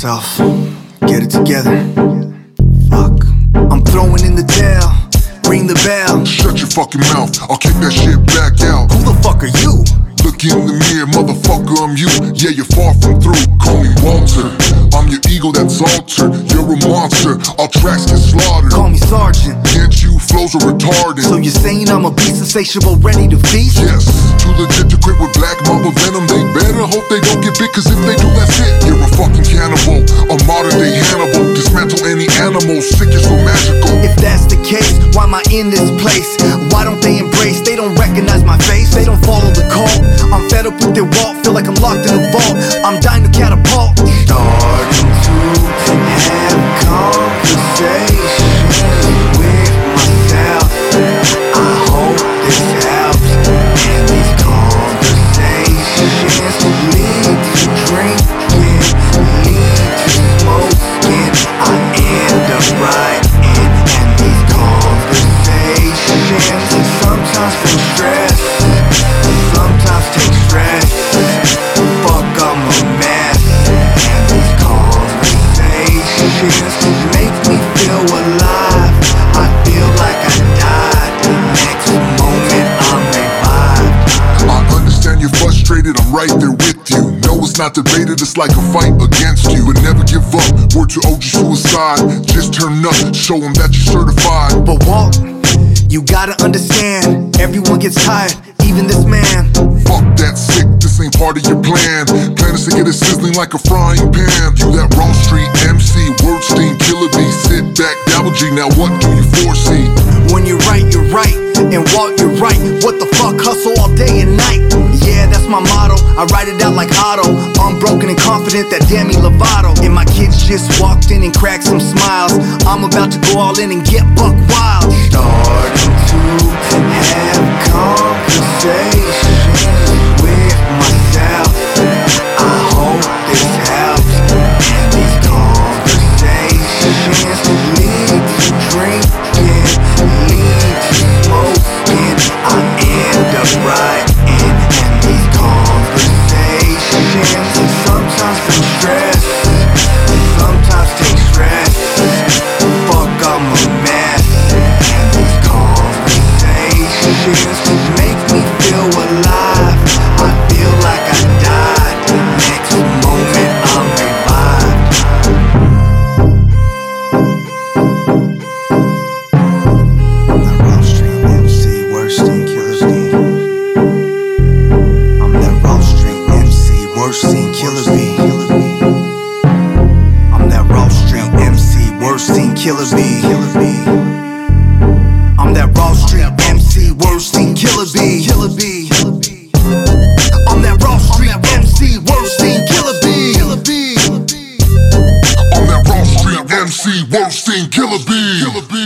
myself. Get it together. Fuck. I'm throwing in the towel. Ring the bell. Shut your fucking mouth, I'll kick that shit back out. Who the fuck are you? Look in the mirror, motherfucker, I'm you. Yeah, you're far from through. Call me Walter. I'm your ego that's altered. You're a monster. All tracks get slaughtered. Call me Sergeant. Can't you? Flows are retarded. So you're saying I'm a beast, insatiable, ready to feast? Yes, too legit to quit with black mamba venom. They better hope they don't get bit, cause if they do, that's it. You're a fucking cannibal, a modern day Hannibal. Dismantle any animal, sick is so magical. If that's the case, why am I in this place? Why don't they embrace? They don't recognize my face. They don't follow the call. I'm fed up with their walk, feel like I'm locked in a vault. I'm dying to catapult. Starting to have conversations with myself. I hope this helps. And these conversations lead to drinking, lead to smoking. I end up writing. And these conversations sometimes feel stress, sometimes take stress. Fuck, I'm a mess. And these conversations make me feel alive. I feel like I died. Next moment I'm revived. I understand you're frustrated, I'm right there with you. No, it's not debated, it's like a fight against you. But never give up, word to OG suicide. Just turn up, show them that you're certified. But Walt, you gotta understand, everyone gets tired, even this man. Fuck that sick, this ain't part of your plan. Plan is to get it sizzling like a frying pan. You that Wrong Street MC, Wordstein, Killer B. Sit back, Double G, now what do you foresee? When you're right, and Walt, you're right. What the fuck, hustle all day and night. Yeah, that's my motto, I write it out like Otto. Unbroken and confident, that Demi Lovato. And my kids just walked in and cracked some smiles. I'm about to go all in and get buck wild. Starting to have conversations with myself. I hope this helps. And these conversations lead to drinking, lead to smoking. I end up writing. And these conversations sometimes feel stress, sometimes take stress. Fuck, I'm a mess. And these conversations make me feel alive. I feel like I died. Next moment I'm revived. I'm that Wall Street MC, Wordstein, Killer B. I'm that Wall Street MC, Wordstein, Killer B. I'm that Wall Street MC, Wordstein, Killer B. I'm that Wall Street MC, Wordstein, Killer B. I'm that Wall Street MC, Wordstein, Killer B. I'm that Wrong Street MC, Wordstein, Killer B.